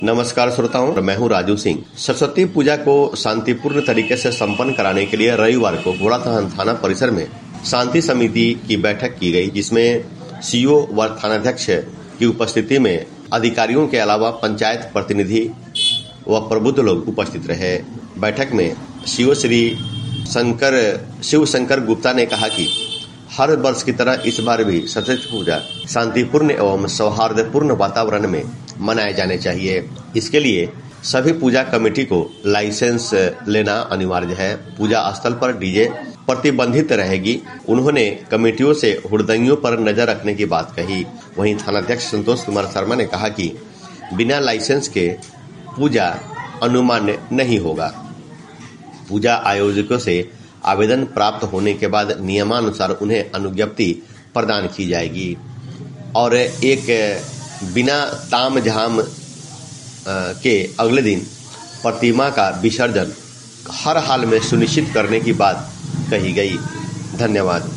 नमस्कार श्रोताओं, मैं हूं राजू सिंह। सरस्वती पूजा को शांतिपूर्ण तरीके से संपन्न कराने के लिए रविवार को घोड़ाथान थाना परिसर में शांति समिति की बैठक की गई, जिसमें सीओ व थानाध्यक्ष की उपस्थिति में अधिकारियों के अलावा पंचायत प्रतिनिधि व प्रबुद्ध लोग उपस्थित रहे। बैठक में सीओ श्री शिव शंकर गुप्ता ने कहा कि हर वर्ष की तरह इस बार भी सरस्वती पूजा शांतिपूर्ण एवं सौहार्दपूर्ण वातावरण में मनाए जाने चाहिए। इसके लिए सभी पूजा कमेटी को लाइसेंस लेना अनिवार्य है। पूजा स्थल पर डीजे प्रतिबंधित रहेगी। उन्होंने कमेटियों से हुड़दंगियों पर नजर रखने की बात कही। वहीं थानाध्यक्ष संतोष कुमार शर्मा ने कहा कि बिना लाइसेंस के पूजा अनुमान्य नहीं होगा। पूजा आयोजकों से आवेदन प्राप्त होने के बाद नियमानुसार उन्हें अनुज्ञप्ति प्रदान की जाएगी और एक बिना ताम झाम के अगले दिन प्रतिमा का विसर्जन हर हाल में सुनिश्चित करने की बात कही गई। धन्यवाद।